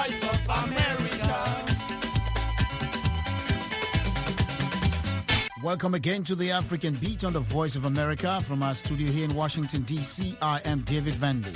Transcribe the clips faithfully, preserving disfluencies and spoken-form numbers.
voice of America. Welcome again to the African Beat on the Voice of America. From our studio here in Washington, D C, I am David Vanley.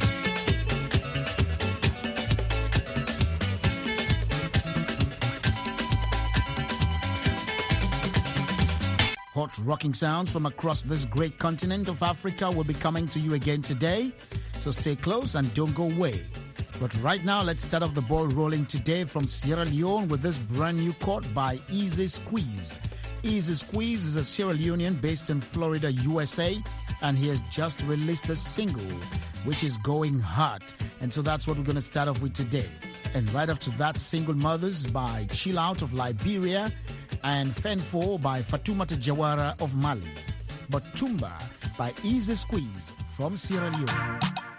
Hot rocking sounds from across this great continent of Africa will be coming to you again today, so stay close and don't go away. But right now, let's start off the ball rolling today from Sierra Leone with this brand new chord by Easy Squeeze. Easy Squeeze is a Sierra Leonean based in Florida, U S A, and he has just released the single, which is going hot. And so that's what we're going to start off with today. And right after that, Single Mothers by Chill Out of Liberia and Fenfo by Fatoumata Jawara of Mali. But Tumba by Easy Squeeze from Sierra Leone.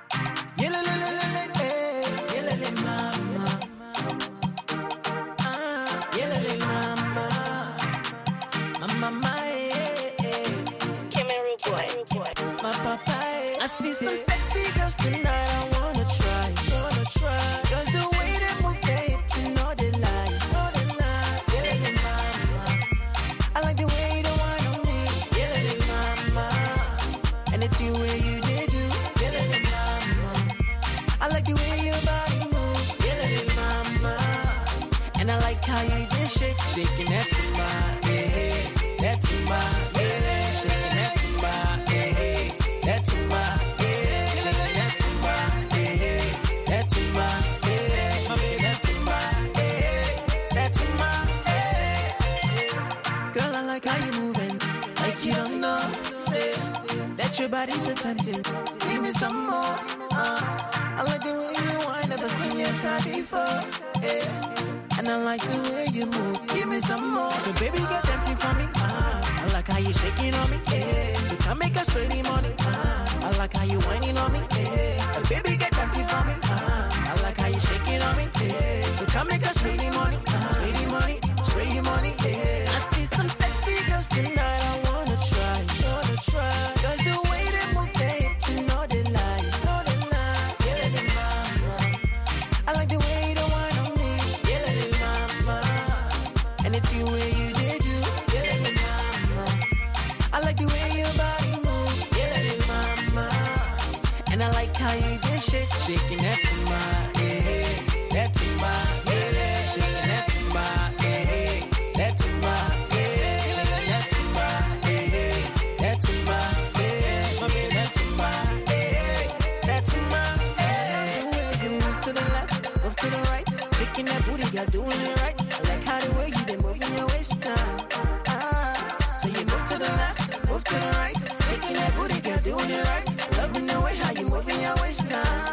I see some sexy girls tonight, I wanna try, wanna try. Cause the way they move their hips, you know they lie, know they lie. Yeah, they mama. I like the way they whine on me, yeah, they mama. And it's you where you did do, yeah, they mama. I like the way your body move, yeah, they mama. And I like how you just shake, shaking that to my, yeah, that to my, yeah, shaking that to my, yeah, that to my. Your body's so tempting. Give me some more. Uh, I like the way you whine, never seen your time before. Yeah. And I like the way you move. Give me some more. So baby, get dancing for me. Uh, I like how you shaking on me. Yeah. So come make us spend the money. Uh, I like how you whining on me. Yeah. So baby, get dancing for me. Uh, I like how you shaking on me. Yeah. So come make us spend the money. Uh, spend the money, spend the money. Yeah. I see some sexy girls tonight. I wanna try, wanna try. Cause the shaking that to my, yeah, that to my, yeah, shaking that to my, yeah, that to my, yeah, shaking that to my, yeah, that to my, yeah, mommy, that to my, yeah, that to my, yeah. You move to the left, move to the right, shaking that booty, girl, doing it right. I like how the way you been moving your waist now. Ah, so you move to the left, move to the right, shaking that booty, girl, doing it right. Loving the way how you moving your waist now.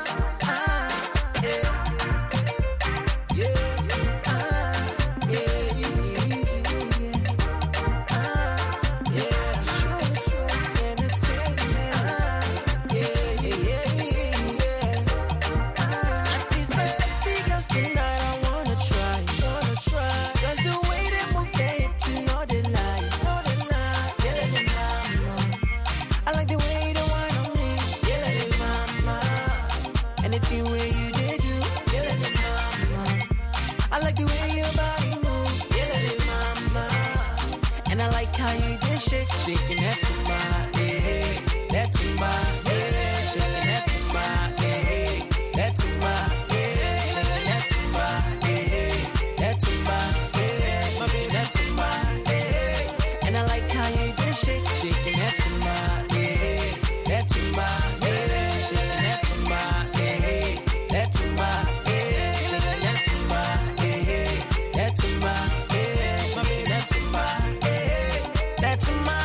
Shaking that to my, yeah, that to my, yeah, shaking that to my, yeah, that to my, yeah, shaking that to my, yeah, that to my, yeah, mommy, that to my, yeah. And I like how you just shake, shaking that to my, yeah, that to my, yeah, shaking that to my, yeah, that to my, yeah, shaking that to my, yeah, that to my, yeah, mommy, that to my, yeah, that to my.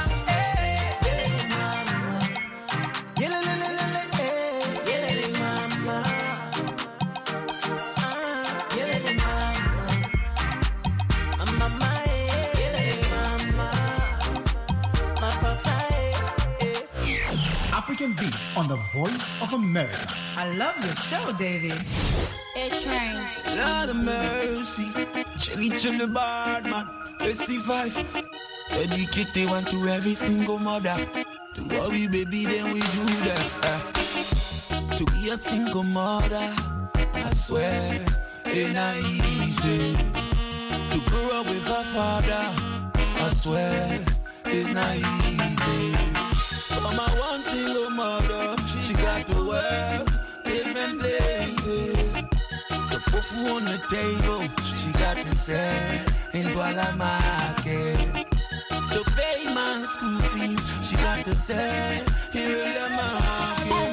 African Beat on the Voice of America. I love your show, David. It trains. Lord of mercy, chilly chilly bad man. Let's see five. Dedicate they want to every single mother. To worry baby, then we do that. Uh, to be a single mother, I swear, it not easy. To grow up with her father, I swear, it's not easy. For my one single mother, she got to work different places. The poof on the table, she got to sell in Kuala Market. To pay my school fees, she got to sell in Kuala Market.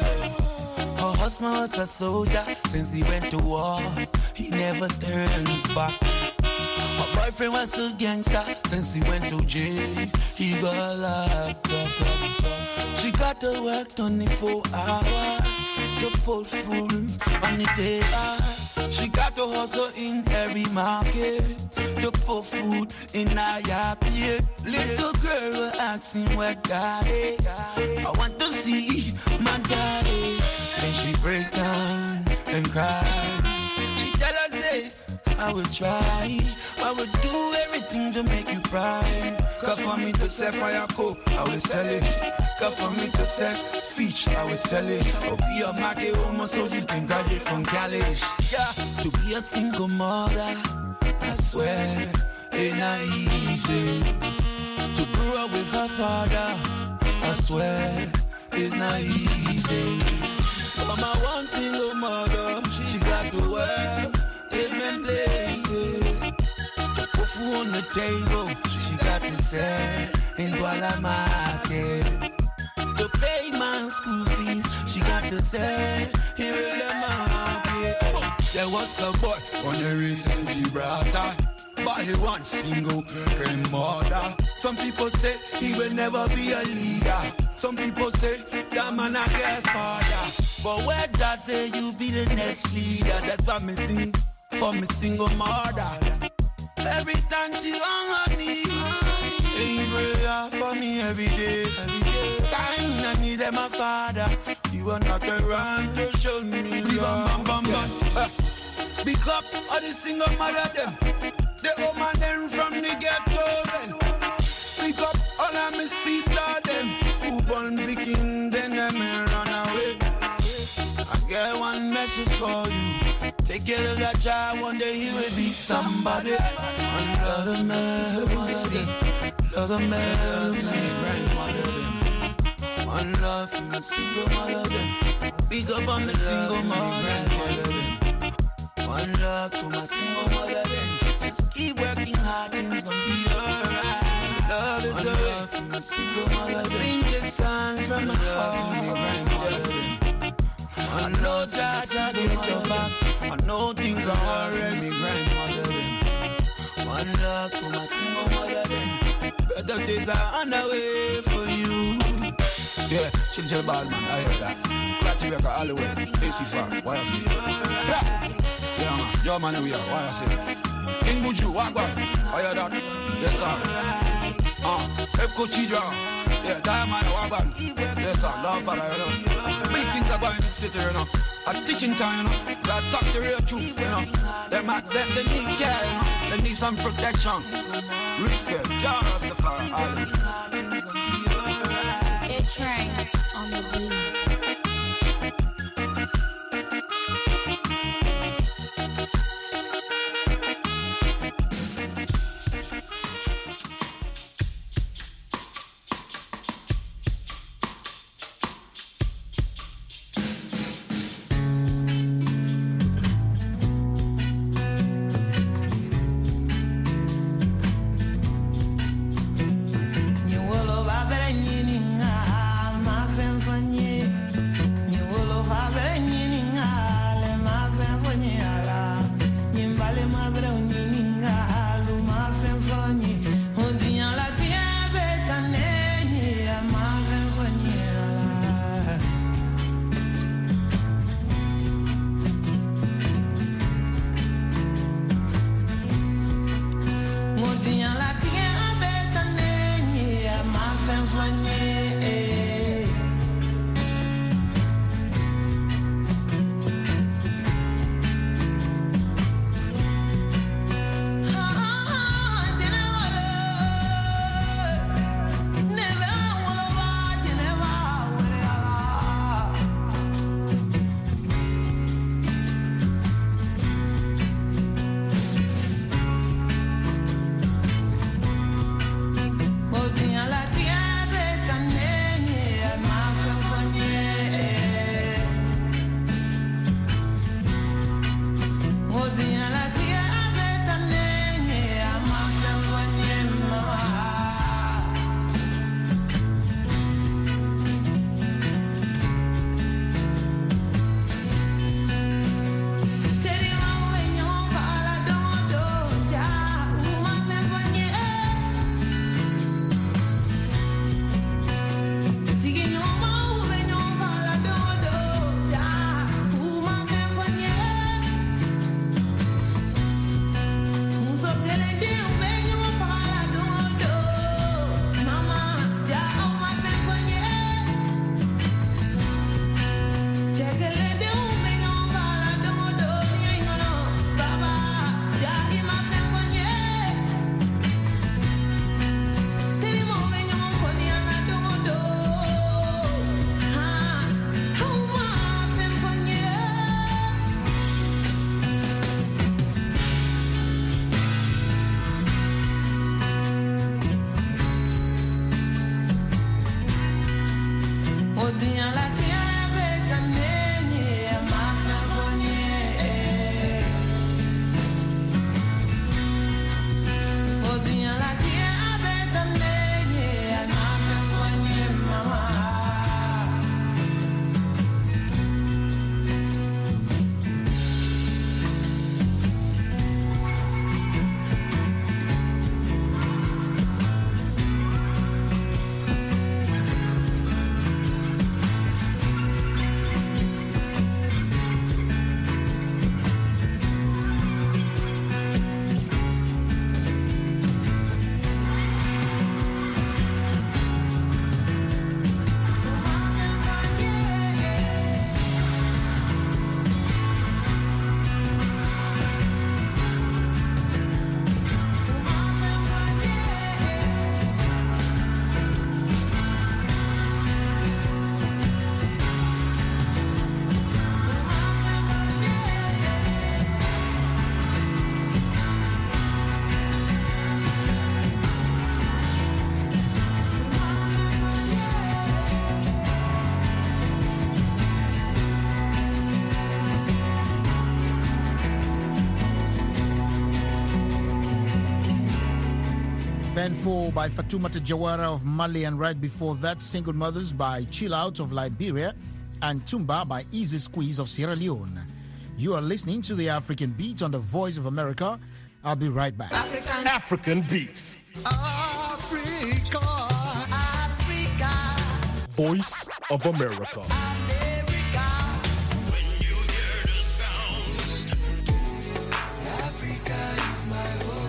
Her husband was a soldier since he went to war. He never turns back. Her boyfriend was a gangster since he went to jail. He got locked up. She got to work twenty-four hours to put food on the table. She got to hustle in every market to put food in her plate. Little girl was asking where daddy, I want to see my daddy. Then she break down and cry. She tell us, say, I will try, I will do everything to make you proud. Cause for me to sell fire coke, I will sell it. Cause for me to sell fish, I will sell it. Or be a market woman so you can graduate from college. Yeah, to be a single mother, I swear, it not easy. To grow up with her father, I swear, it's not easy. For my one single mother, she got to work different places. The poof on the table, she got to sell in Kuala Market. To pay my school fees, she got to sell in Kuala Market. There was a boy on the race in Gibraltar, but he one single grandmother. Some people say he will never be a leader. Some people say that man a girl father. But where just say you be the next leader? That's why me sing for me single mother. Every time she on her knees, say prayer for me every day. Time I need my father, you are not around to show me love. Uh, Big up all the single mother them, the old man them from the ghetto then. Big up all of my sister them, who born picking then them run away. I get one message for you. Take care of that child, one day he will be somebody. One love the mercy, love the mercy, grandmother. One love for my single mother. Big up on my single mother. One love to my single mother. Just keep working hard, things gonna be alright. Love is the way for my single mother. Sing this song from my heart. I know Jaja gets your back. I know things are already grandmother. One love to my single mother. Better days are on the way for you. Yeah, she'll tell bad man, I hear that. Glad to work all the way. A C five, why I say? Yeah, man, your man we are, why I say? King Buju, what God? I hear that. Yes, sir. Ah, Epco Chidra. Yeah, Diamond, what God? Yes, sir, Lord Father, you know. Big things are going in the city, you know. At teaching time, you know. Gotta talk the real truth, you know. They, might, they, they need care, you know. They need some protection. Respect. John Rastafari, hallelujah. It trains on the beat. You will love, I bet I need you. Eventful by Fatoumata Jawara of Mali, and right before that, Single Mothers by Chill Out of Liberia, and Tumba by Easy Squeeze of Sierra Leone. You are listening to the African Beat on the Voice of America. I'll be right back. African, African Beats. Africa, Africa. Voice of America. America. When you hear the sound, Africa is my home.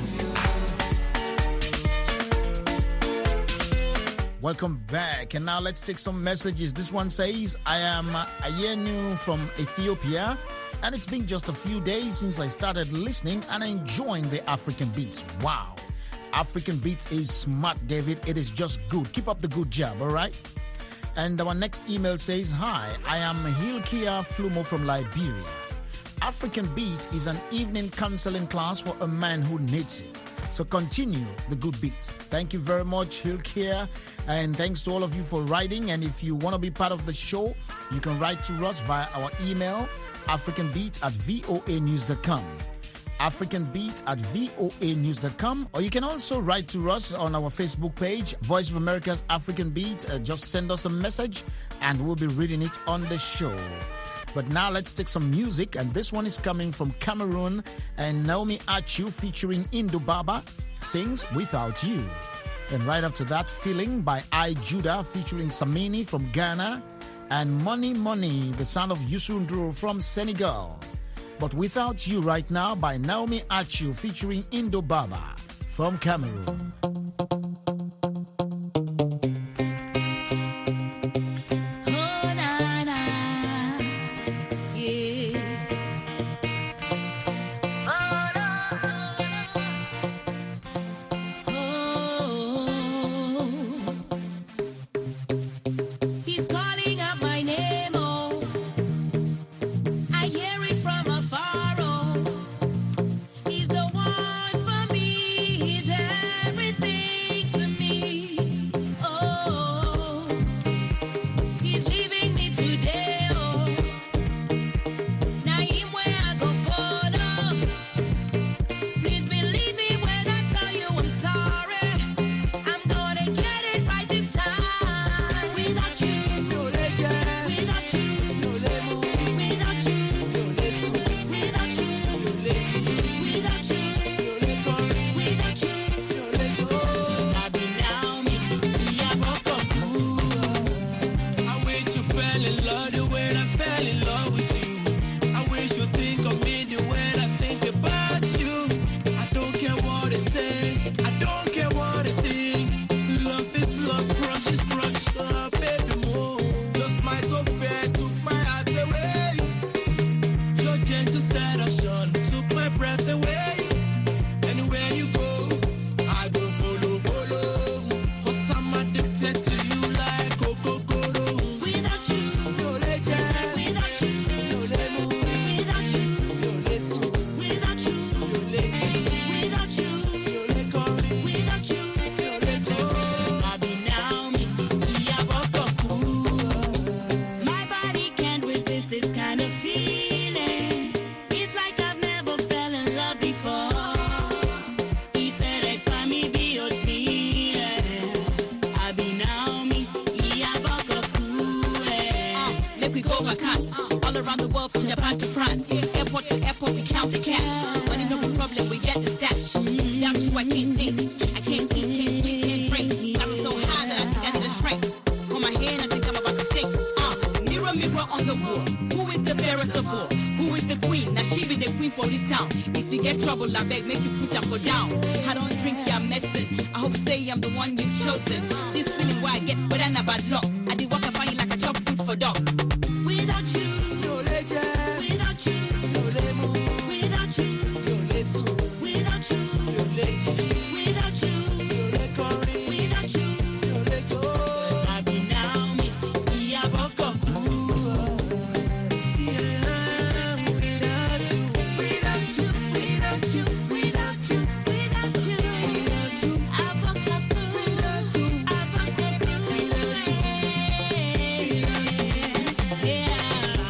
Welcome back, and now let's take some messages. This one says, I am Ayenu from Ethiopia, and it's been just a few days since I started listening and enjoying the African Beats. Wow. African Beats is smart, David. It is just good. Keep up the good job, all right? And our next email says, hi, I am Hilkia Flumo from Liberia. African Beats is an evening counseling class for a man who needs it. So continue the good beat. Thank you very much, Hilkia. And thanks to all of you for writing. And if you want to be part of the show, you can write to us via our email, africanbeat at voa news dot com. africanbeat at voa news dot com. Or you can also write to us on our Facebook page, Voice of America's African Beat. Uh, just send us a message and we'll be reading it on the show. But now let's take some music, and this one is coming from Cameroon, and Naomi Achu featuring Indo Baba sings Without You. And right after that, Feeling by I Judah featuring Samini from Ghana, and Money Money, the sound of Youssou N'Dour from Senegal. But Without You right now by Naomi Achu featuring Indo Baba from Cameroon. Yeah.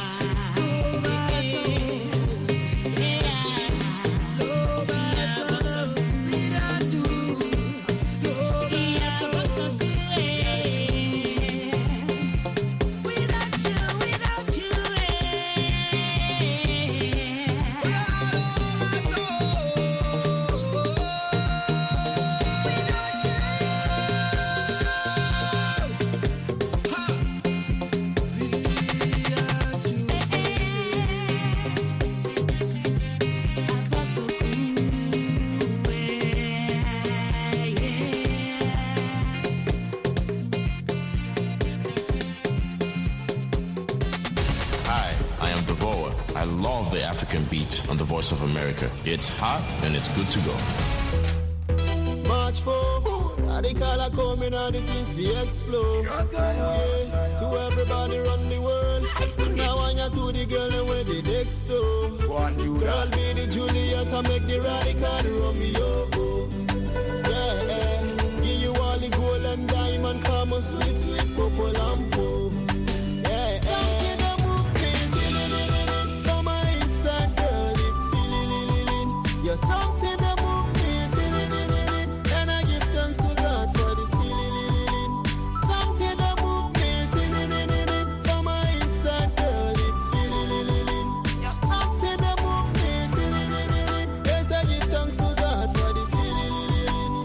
love the African beat on the Voice of America. It's hot and it's good to go. March four, radical are coming and the things we explode. Yeah, to everybody run the world. Now I am to the girl and where the next door. Girl be the Juliet and make the radical the Romeo. Yeah, give you all the gold and diamond, come on sweet, sweet purple and purple. Yeah, something that move me from my inside, girl, it's feeling. You're something that move me, and I give thanks to God for this feeling. Something that move me from my inside, girl, it's feeling. You're something that move me, yes, I give thanks to God for this feeling.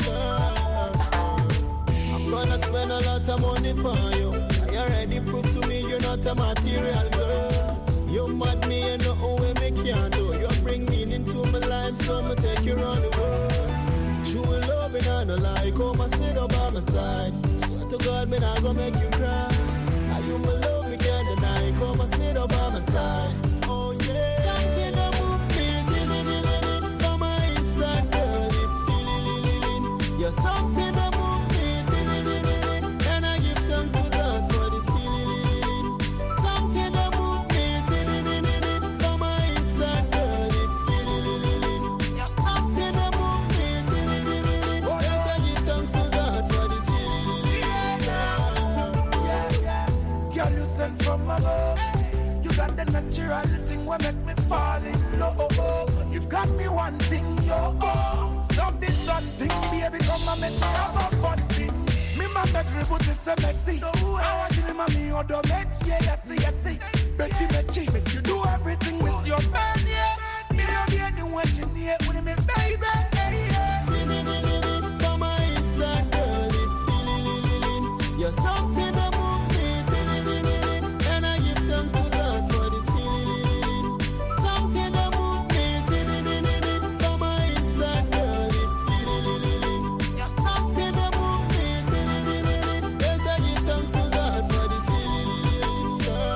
I'm gonna spend a lot of money for you. I already proved to me you're not a material girl. You mad me and nothing way me can't do. You bring meaning to my life, so I'ma take you around the world. True love and I no lie, come and sit up by my side. Swear to God, me not gonna make you cry. Are you my love, me can't deny. Come and sit up by my side. Oh yeah, something that move me from my inside, girl, it's feeling. You're something that move me, and I give thanks to God for this feeling. Something that move me from my inside, girl, it's feeling. You're something that move me, oh yes, I give thanks to God for this feeling. Yeah, yeah. Girl, you sent from above. You got the natural thing what make me fall in love. You've got me one thing, yo. Stop this short thing, baby, come and make me have a fun thing. Me my bedroom put this a messy. I want you to mommy or the met, yeah, yes, yes, yes. Betty, Betty, make you do everything with your man, yeah. Me don't be anyone you need with me, baby, yeah. From my inside, girl, it's feeling. You're something that move me, and I give thanks to God for this feeling. Something that move me from my inside, girl, it's feeling. You're something that move me, yes, I give thanks to God for this feeling.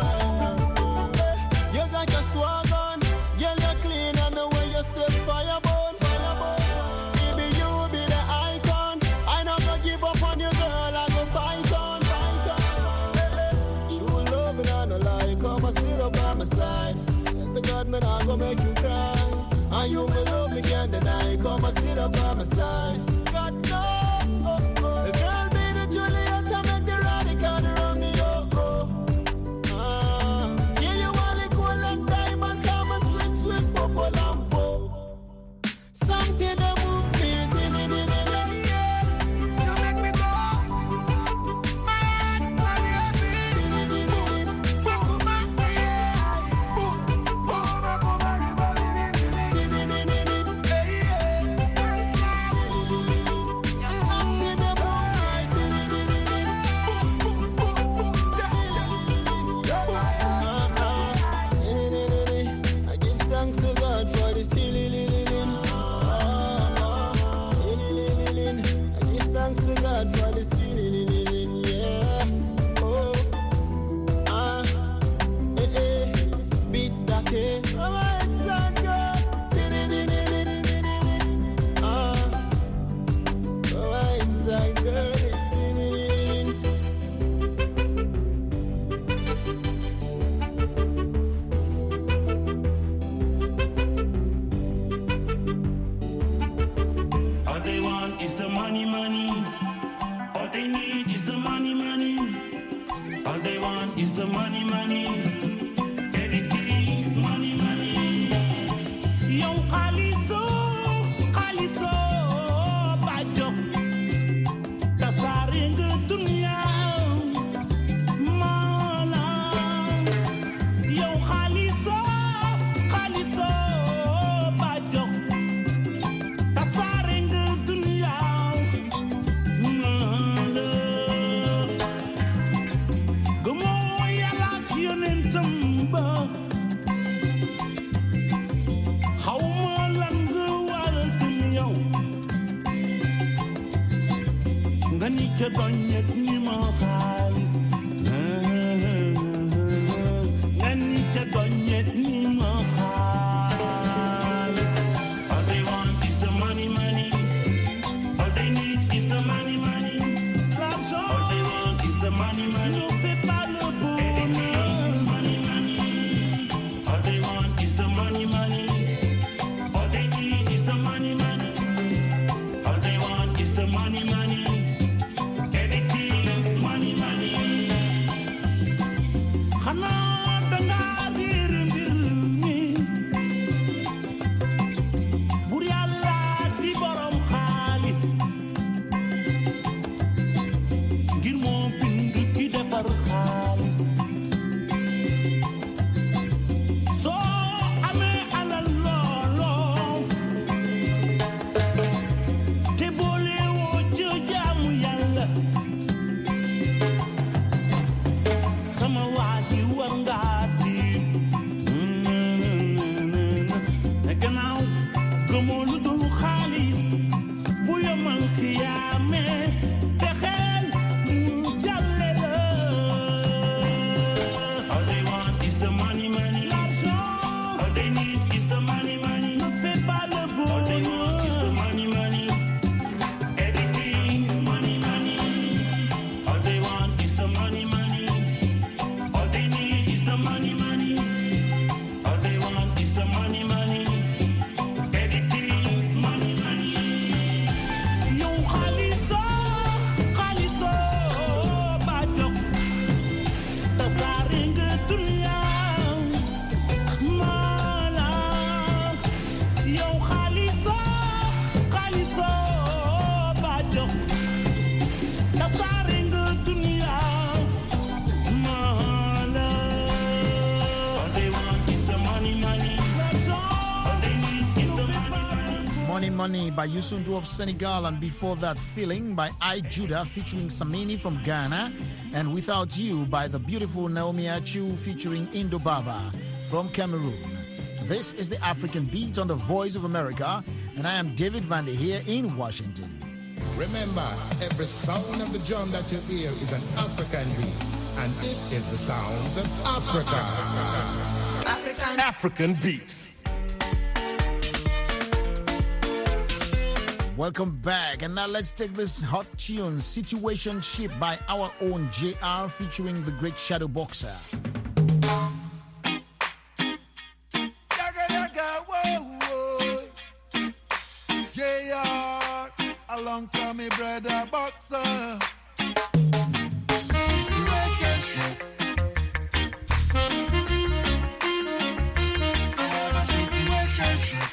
You got your swag on, girl, you're clean and the way you step fireborn, fireborn. Baby, you be the icon. I not gonna give up on you, girl. I go fight on, fight on. True love and I no lie. Come and sit up by my side. Swear to God, man, I go make you cry. And you my love, me can't deny. Come and sit up by my side. God no, the girl be the Juliet and make the radical the Romeo. Ah, yeah, you want the gold and diamond, come and sweet, sweet purple and purple. Something that move me, You make me go. My heart's funny, boom, boom, my yeah, boom, boom, my boom, my river, hey, yeah, You're something that move boom, boom, boom, yeah, yeah, I give thanks to God for this healing. I give thanks to God for this feeling. Yeah. Oh. Ah. Eh eh. Beats that eh. Oh, it's so good. Ah. Oh, it's so good. It's feeling. All they want is the money, money. All they need is the money, money. All they want is the money, money. Anything, money, money. Yo, Khaliso, Khaliso, Bajo. Tasaring dunia, mala. Yo, Khaliso, Khaliso, Bajo. Tasaring dunia, mala. Gumo yala kiyonent ca doñet ni ma xaalis nga ni ca doñet ni ma xaalis xaalis bu yomal xiyaame fexeel mu jàlle la. All they want is the money, money. All they need is the money, money. Ne fais pas le beau. All they want is the money, money. Everything is money, money. All they want is the money, money. All they need is the money, money. All they want is the money, money. Everything is money, money. Yow xaaliso xaaliso bajo tasaare nga dunya mala. Yow xaaliso xaaliso bajo tasaare nga dunya mala. All they want is the money, money. All they need is the money, money. Money Money by Youssou of Senegal, and before that Feeling by I Judah featuring Samini from Ghana, and Without You by the beautiful Naomi Achu featuring Indo Baba from Cameroon. This is the African Beat on the Voice of America, and I am David Van Der here in Washington. Remember, every sound of the drum that you hear is an African beat, and this is the sounds of Africa. African. African Beats. Welcome back, and now let's take this hot tune, Situation Ship by our own J R featuring the great Shadow Boxer. Yaga, yaga, whoa, whoa. J R, alongside me brother Boxer. Situationship. I have a situationship.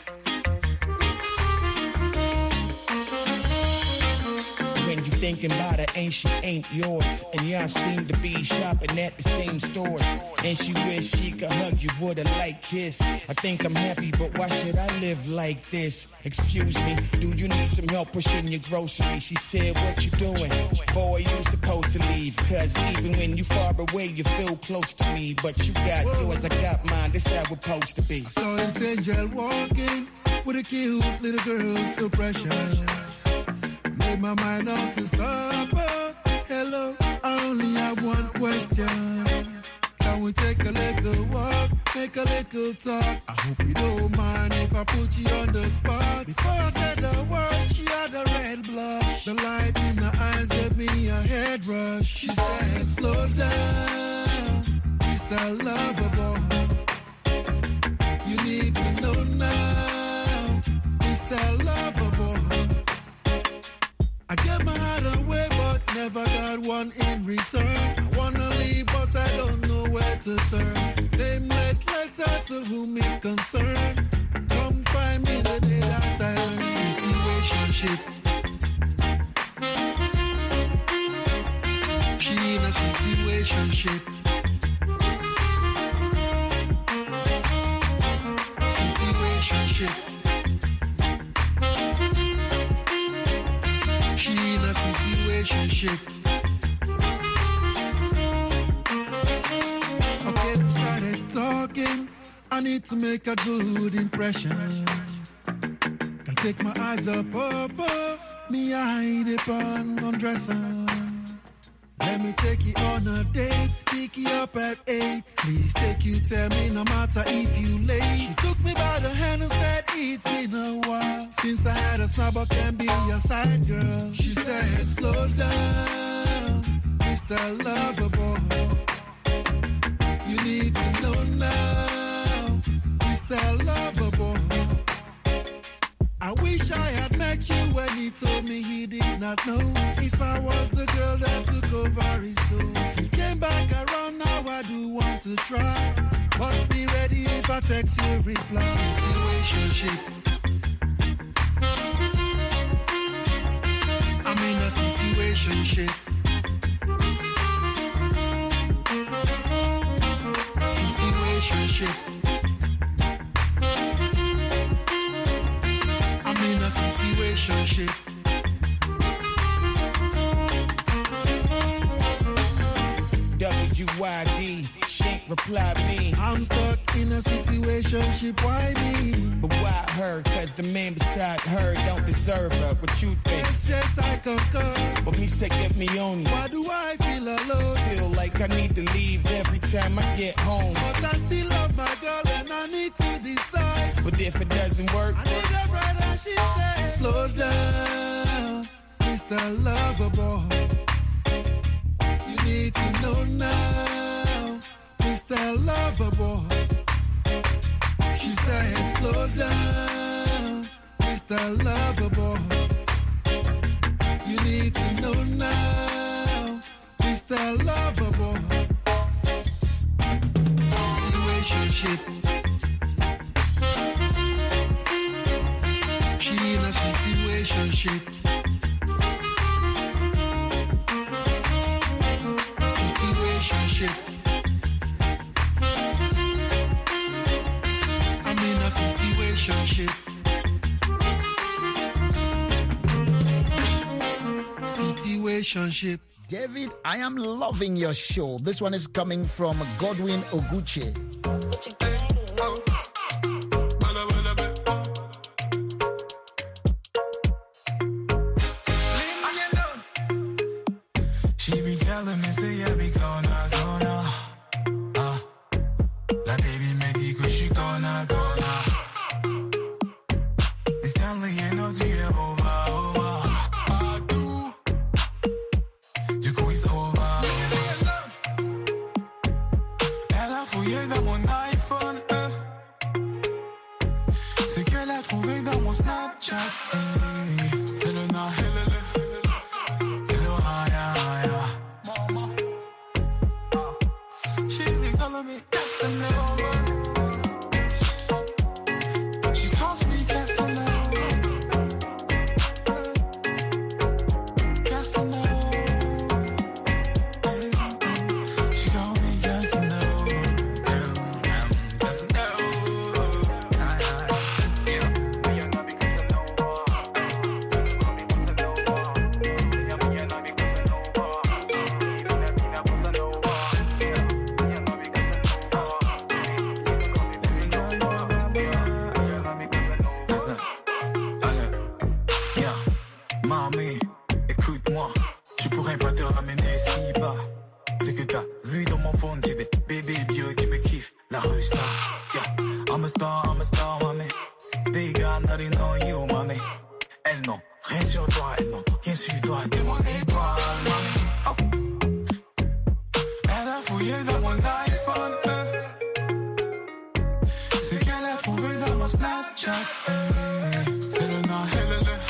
When you thinking about her, ain't she ain't yours? And y'all seem to be shopping at the same stores. And she wish she could hug you with a light kiss. I think I'm happy, but why should I live like this? Excuse me, do you need some help pushing your groceries? She said, what you doing? Boy, you supposed to leave. Cause even when you far away, you feel close to me. But you got yours, I got mine, this how it's supposed to be. I saw this angel walking with a cute little girl, so precious. Made my mind out to stop her. Hello, I only have one question. Can we take a little walk, make a little talk? I hope you don't mind if I put you on the spot. Before I said the word, she had a red blush. The light in her eyes gave me a head rush. She said, slow down, Mister Loverboy. You need to know now, Mister Loverboy. I gave my heart away, but never got one in return. I wanna leave, but I don't know where to turn. Nameless letter to whom it concerned. Come find me the day that I learn. Situationship. She in a situationship. Situationship. She in a situationship. Okay, we started talking. I need to make a good impression. Can take my eyes up over me, I hide it on undresser. Let me take you on a date, pick you up at eight. Please take you, tell me no matter if you late. She took me by the hand and said it's been a while since I had a smile, but can be your side girl. She said slow down, Mister Loverboy. You need to know now, Mister Loverboy. I wish I had met you when he told me he did not know if I was the girl that took over his soul. He came back around, now I do want to try, but be ready if I text you reply. Situationship. I'm in a situationship. Situationship. In a situationship. W Y D, Shank reply me. I'm stuck In a situationship, why me? But why her? Cause the man beside her don't deserve her. What you think? Yes, yes, I concur. But me say get me on. Why do I feel alone? Feel like I need to leave every time I get home. But I still love my girl and I need to decide. But if it doesn't work, I need a brother, she said. Slow down, Mister Loverboy. You need to know now, Mister Loverboy. She said, slow down, Mister Loverboy. You need to know now, Mister Loverboy. Situationship. She in a situationship. Situationship. I'm in a situationship. Situationship. David, I am loving your show. This one is coming from Godwin Oguche. She be telling me, say, I be gonna, gonna. Ah, la baby me dit que she gonna, gonna. It's Stanley, you know, tu es over, over. Ah, do. Du coup, it's over. Elle a fouillé dans mon iPhone, euh. C'est qu'elle a trouvé dans mon Snapchat, eh. C'est le na, c'est le haya, haya. Mama, she be calling me Casanova. She calls me Casanova. Casanova. She calls me Casanova. Casanova. Mamie, écoute-moi, je pourrais pas te ramener si bas. C'est que t'as vu dans mon phone, j'ai des bébés bio qui me kiffent, la rue star. Yeah, I'm a star, I'm a star, mamie. They got nothing on you, mamie. Elles n'ont rien sur toi, elles n'ont rien sur toi, t'es mon étoile, mamie. Oh. Elle a fouillé dans mon iPhone, euh. C'est qu'elle a trouvé dans mon Snapchat, euh. C'est le na, c'est le le.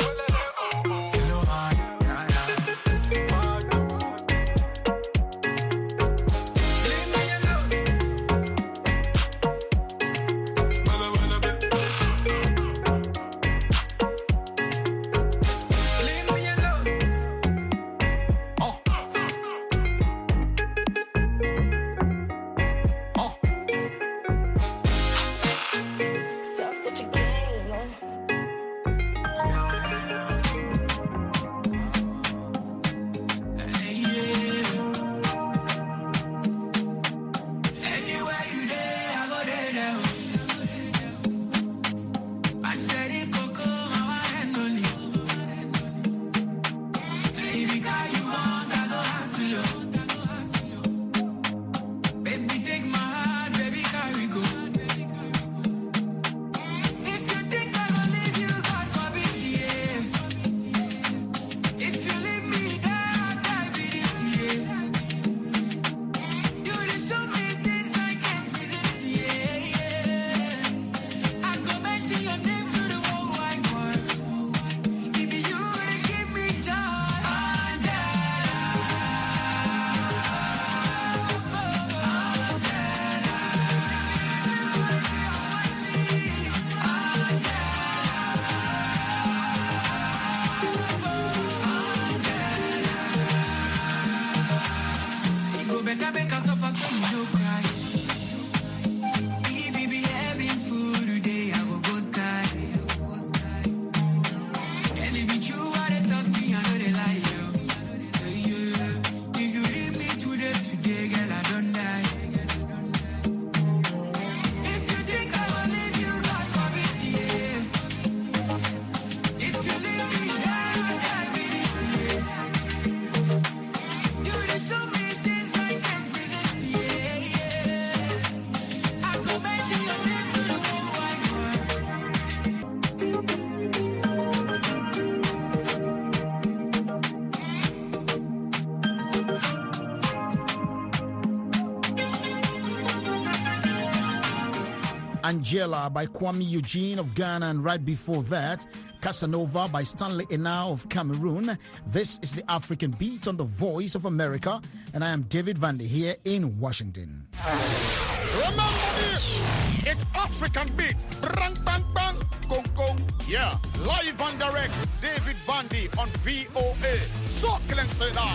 Angela by Kwame Eugene of Ghana, and right before that, Casanova by Stanley Ena of Cameroon. This is the African Beat on the Voice of America, and I am David Vandy here in Washington. Remember this, it's African Beat. Bang, bang, bang, gong, gong. Yeah, live and direct, David Vandy on V O A. So, can say that.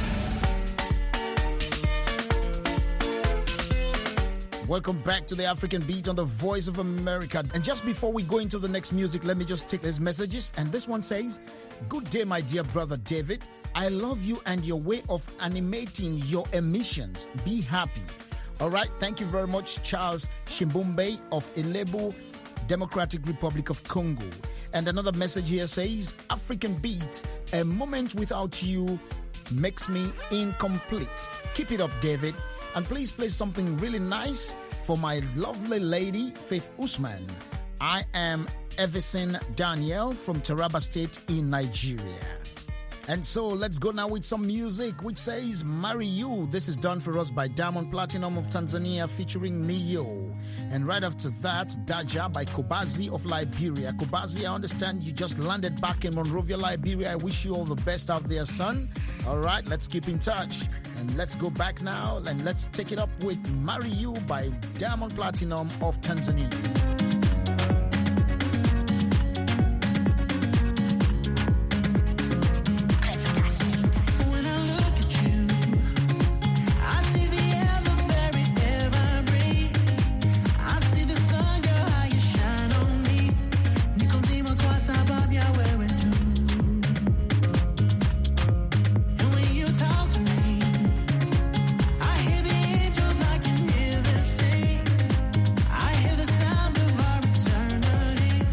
Welcome back to the African Beat on the Voice of America. And just before we go into the next music, let me just take these messages. And this one says, "Good day, my dear brother David. I love you and your way of animating your emissions. Be happy." All right. Thank you very much, Charles Shimbumbe of Ilebo, Democratic Republic of Congo. And another message here says, "African Beat, a moment without you makes me incomplete. Keep it up, David. And please play something really nice for my lovely lady, Faith Usman. I am Everson Daniel from Taraba State in Nigeria." And so let's go now with some music which says "Marry You." This is done for us by Diamond Platinum of Tanzania featuring Neo. And right after that, Daja by Kobazi of Liberia. Kobazi, I understand you just landed back in Monrovia, Liberia. I wish you all the best out there, son. All right, let's keep in touch. And let's go back now and let's take it up with "Marry You" by Diamond Platinum of Tanzania. I hear the sound of our eternity.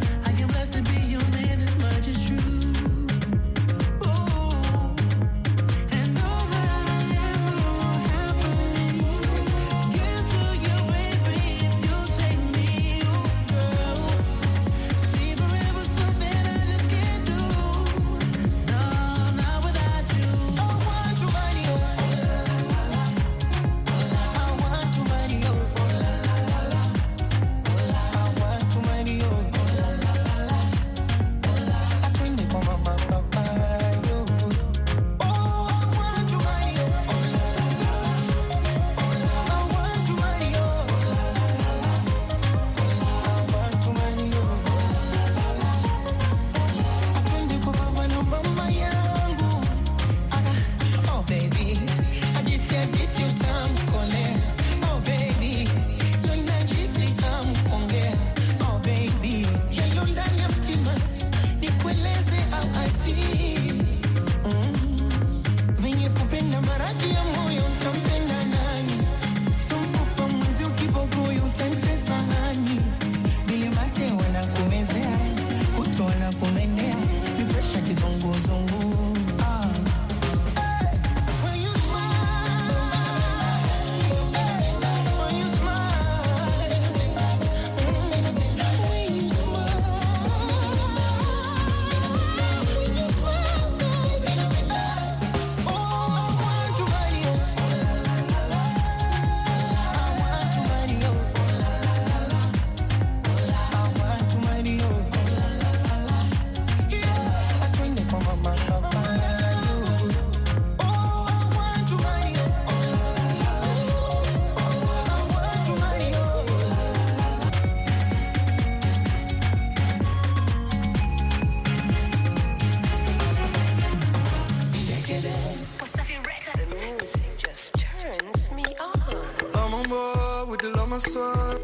myself.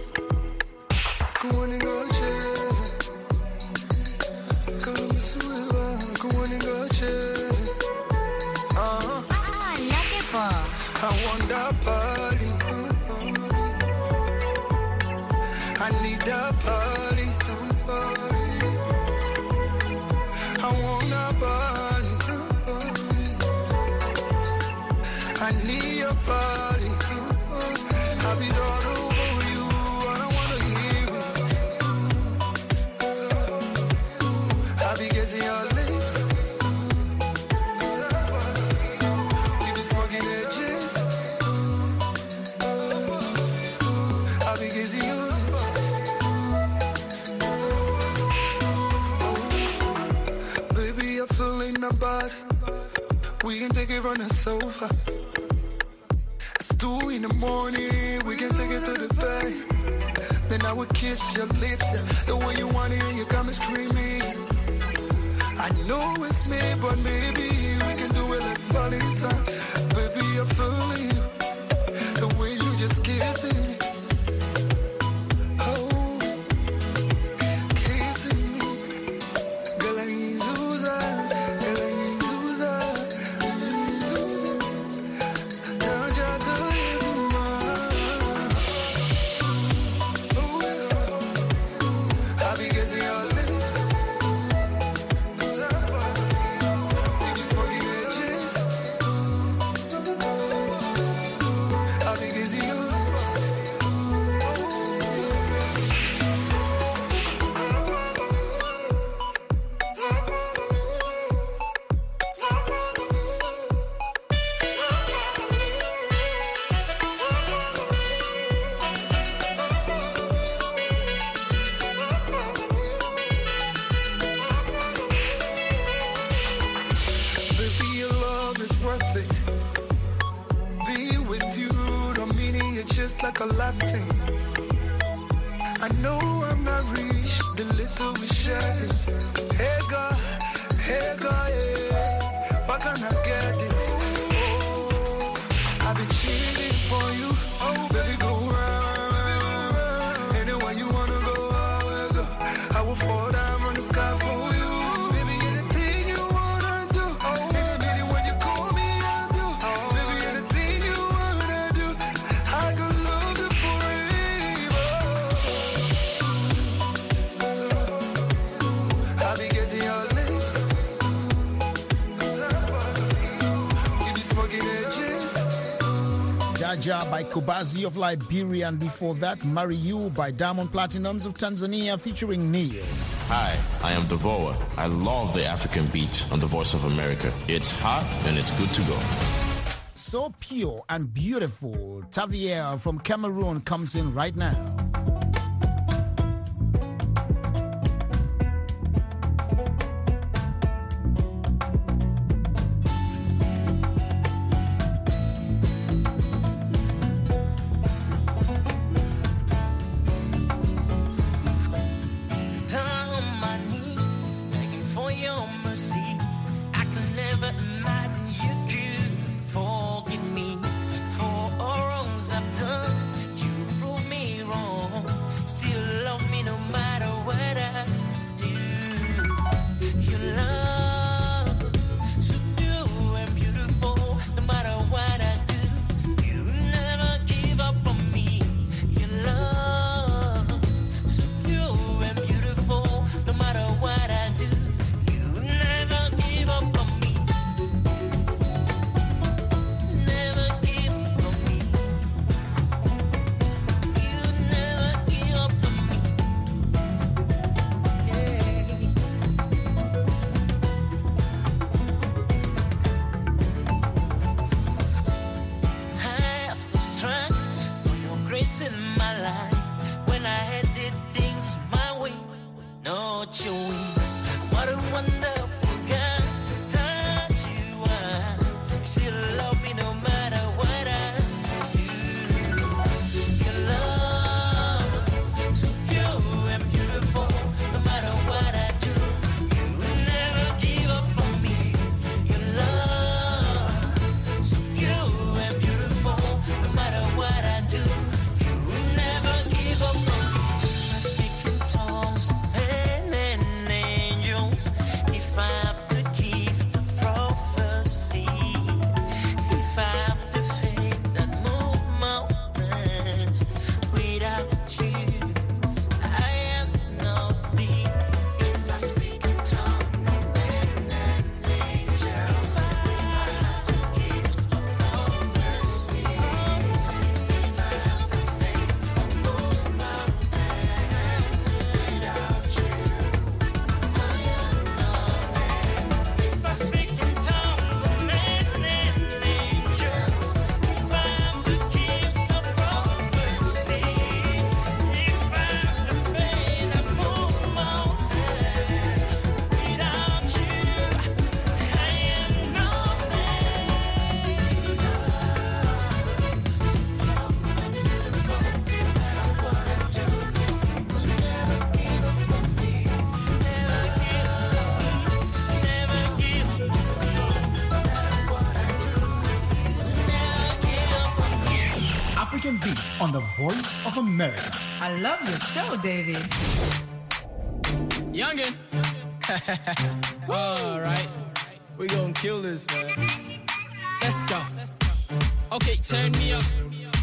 Going and go check. Come miss you, going and go check. Uh-huh. Ah, Nakepo. I want that body. I need that body. I want that body. I need your body. I'll be all over you. I don't wanna hear it. I'll be kissing your lips. We be smoking edges. I'll be kissing your lips. body. We can take it from the sofa. It's two in the morning, we can take it to the bed. Then I would kiss your lips, yeah. The way you want it, you got me screaming. I know it's me, but maybe we can do it like Valentine. Baby, I'm feeling you, the way you just kissing me. Oh, kissing me. Girl, I need Zuza, girl, I need Zuza, I need Zuza. Now just do it to mine. Oh, yeah. I be kissing your lips. Like a life thing. I know I'm not rich, the little we share. Hey God, hey God, yeah. Why can't I get this? Oh, I've been cheating for you. Oh, baby, go round. Anywhere you wanna go, I will go. I will fall down from the sky for you. Baby, anything you wanna do. Oh, any minute when you call me, I'll do. Baby, anything you wanna do. I could love you forever. I'll be getting your lips. We be smoking edges. Jaja by Kubazi of Liberia, and before that, Marry You by Diamond Platinums of Tanzania featuring Neil. Hi, I am Devoa. I love the African beat on the Voice of America. It's hot and it's good to go. So pure and beautiful, Tavier from Cameroon comes in right now. Down on my knee, begging for your mercy. I can never imagine you could forgive me for all wrongs I've done. You prove me wrong, still love me no matter what I do. Your love, so pure and beautiful, no matter what I do. You never give up on me. Your love, so pure and beautiful, no matter what I do. You never give up on me. on the Voice of America. I love your show, David. Youngin. All right. We gonna kill this, man. Let's go. Okay, turn me up.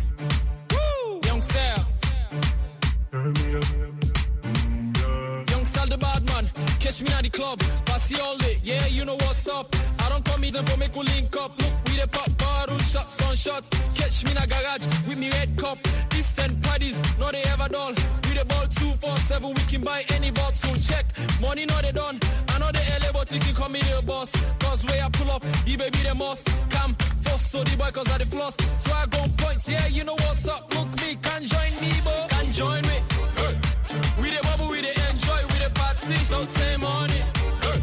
Woo! Young Sal. Turn me up. Young Sal the bad man. Catch me at the club. Passy all day. Yeah, you know what's up. I don't come in for make we link up. Look, we the pop bottle shots on shots. Catch me in a garage with me red cup. Distant parties, no they ever done. We the ball two four seven. We can buy any bottle. Check. Money no they done. I know the L A but you can come in the boss. Cause where I pull up, the baby the must come first. So the boy cause I the floss. So I go points. Yeah, you know what's up. Look me, can join me, boy. Can join me. Hey. We the bubble, we the enjoy, we the party. So time on it. Hey.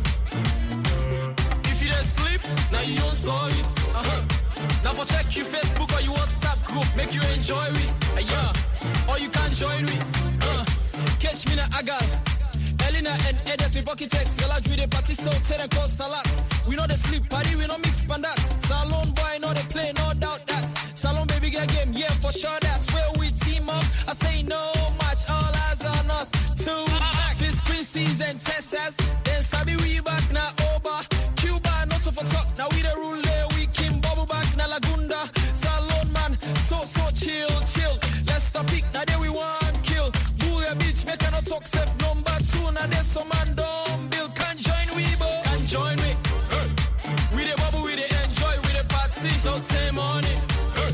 If you don't sleep, now you don't saw it. Uh-huh. Now for check your Facebook or your WhatsApp group, make you enjoy it. Uh, yeah. Or you can join me. Uh. Catch me na agal. Elena and Edith, me pocket text. Girl, I do the party, so tell them cause salads. We know the sleep party, we know mix pandas. Salon boy, know they play, no doubt that. Salon baby get game, yeah, for sure that's where we team up. I say no match, all eyes on us. Two Fizz Quincy's and Texas. Then Sabi, we back now, Oba. Cuba, not so for talk. Now we the rule there, we can bubble back, now Lagunda. Salon man, so, so chill, chill. Let's stop it, now there we want kill. Booyah bitch, make a no talk, safe number two. Now there's some man dumb bill. Can join we, bo. Can join me. Hey. We the bubble, we the enjoy, we the party. So time on it. Hey.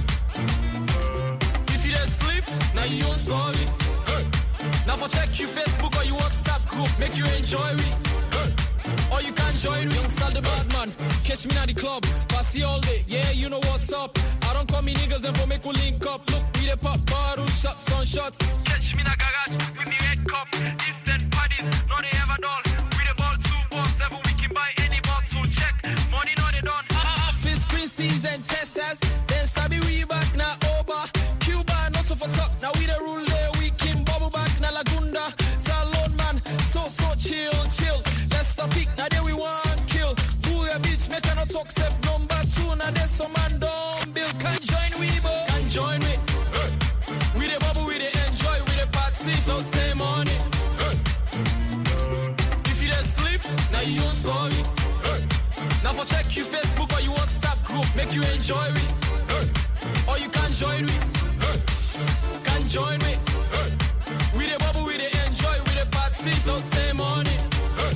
If you don't sleep, now you don't solve it. Hey. Now for check your Facebook or your WhatsApp group, make you enjoy it. Hey. Or you can join me. Young Sal the bad man. Catch me at the club. Passy all day. Yeah, you know what's up. I don't call me niggas and for make we link up. Look, we the pop bottle shots on shots. Catch me in a garage with me red cup. Distant parties, no they ever done. We the ball two four seven. We can buy any bottle. Check. Money no they done. Uh, Fizz Quincy's and Texas. Then Sabi we back now Oba. Cuba not so for talk. Now we the rule there. We can bubble back now Lagunda. Salon man. So so chill chill. Let's stop it. Now there we want kill. Booyah bitch. Make a no talk safe number two. Now there's some man dumb bill. Can join we bo. Can join me. Hey. We the bubble. We the enjoy. We the party. So time on it. Hey. If you don't sleep, now you don't solve it. Hey. Now for check your Facebook or your WhatsApp group, make you enjoy it. Hey. Or you can join me. Hey. Can join me. Hey. We the bubble, we the enjoy, we the party. So time on it. Hey.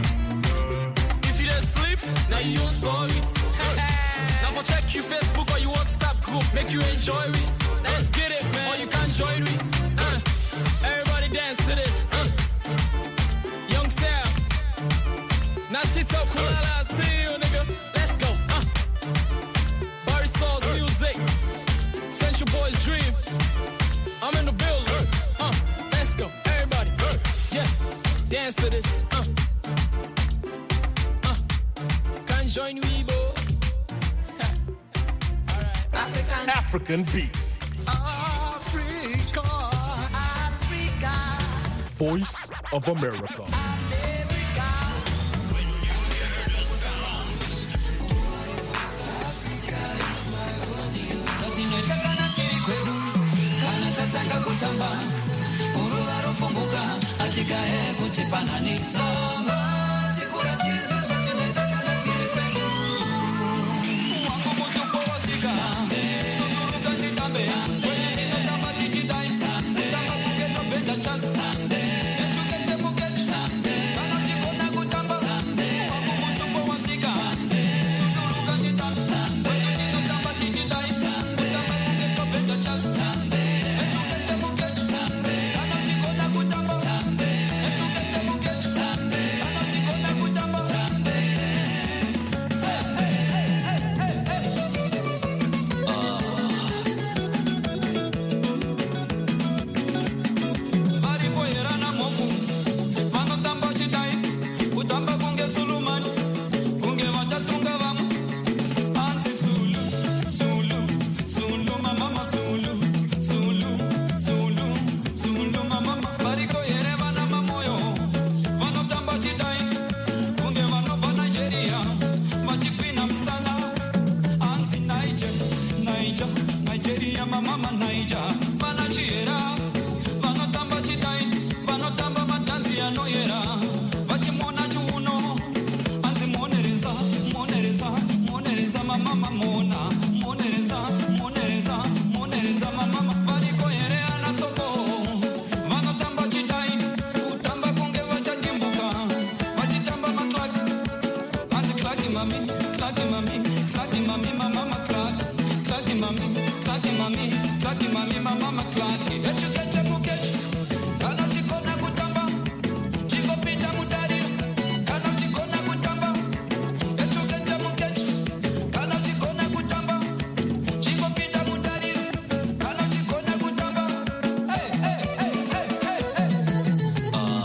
If you don't sleep, now you don't solve it. Hey. Now for check your Facebook or your WhatsApp group, make you enjoy it. Let's get it, man. Or you can join me. Uh. Everybody dance to this. Uh. Young Sal. Now she talk cool, I see you, nigga. Let's go. Uh. Barry Smalls music. Central Boys dream. I'm in the building. Uh. Let's go, everybody. Yeah. Dance to this. Uh. Uh. Can join we, bo. African, African beats. Africa. Africa. Voice of America. Tanga kutamba Uruwa rofunguka Atika he kutipana nitamba Tikura tiza shati netaka na tiripelu Wangu mutupo wasika Tambe Suduruka ni tambe Tambe Natama dijidai Tambe Sama kuketo benda chas Tambe Kechu keche kukechu Tambe mommy, clacky mommy, clacky mommy, my mama clack. Clacky mommy, clacky mommy, clacky mommy, my mama clack. Echu keche mukechu, kana chikona kutamba, chiko pinda mudari, kana chikona kutamba. Echu keche mukechu, kana chikona kutamba, chiko pinda mudari, kana chikona kutamba. Hey, hey, hey, hey, hey, hey. Ah.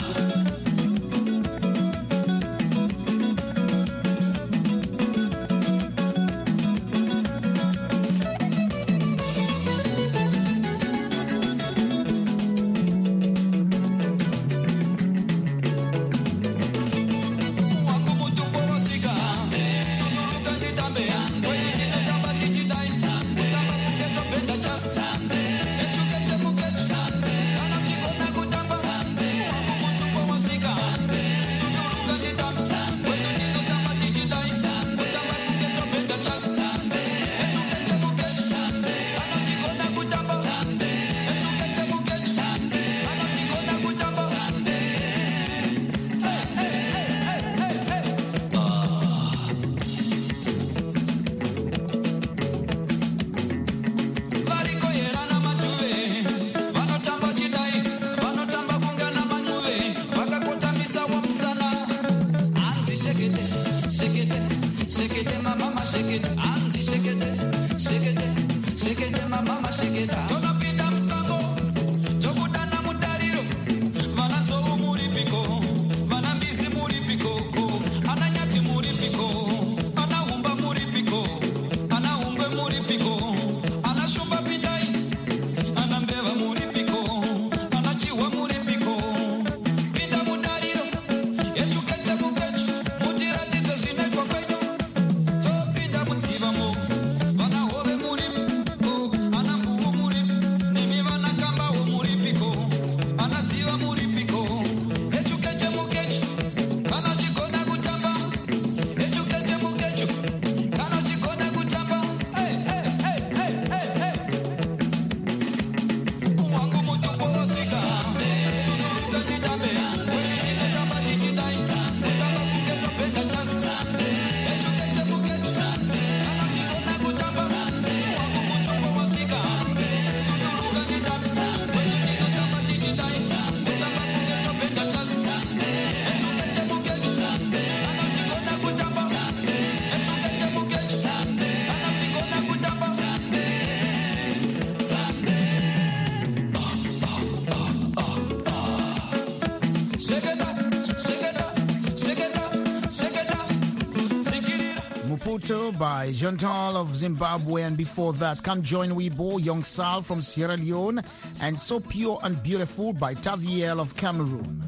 By Chantal of Zimbabwe, and before that, Come Join Weibo, Young Sal from Sierra Leone, and So Pure and Beautiful by Taviel of Cameroon.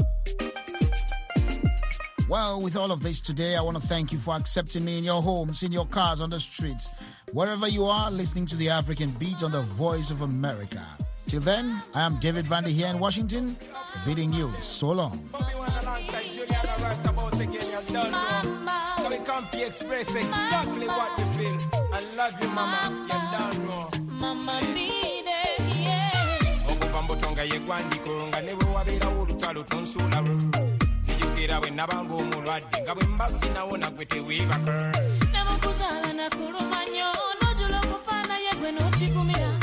Well, with all of this today, I want to thank you for accepting me in your homes, in your cars, on the streets, wherever you are, listening to the African Beat on the Voice of America. Till then, I am David Vandy here in Washington, bidding you so long. So we come to express exactly what you feel. I love you, mama. You don't know. Mama need it, yeah. Okuvambotonga yegwandiko nga newe wabera olutalo tonsula ru. Zijukira we nabango mulwadde nga bwe mbasi nawo nagwe teweebaka. Namukuzala na kurumanyo nojulo kufana yegwe nochikumira.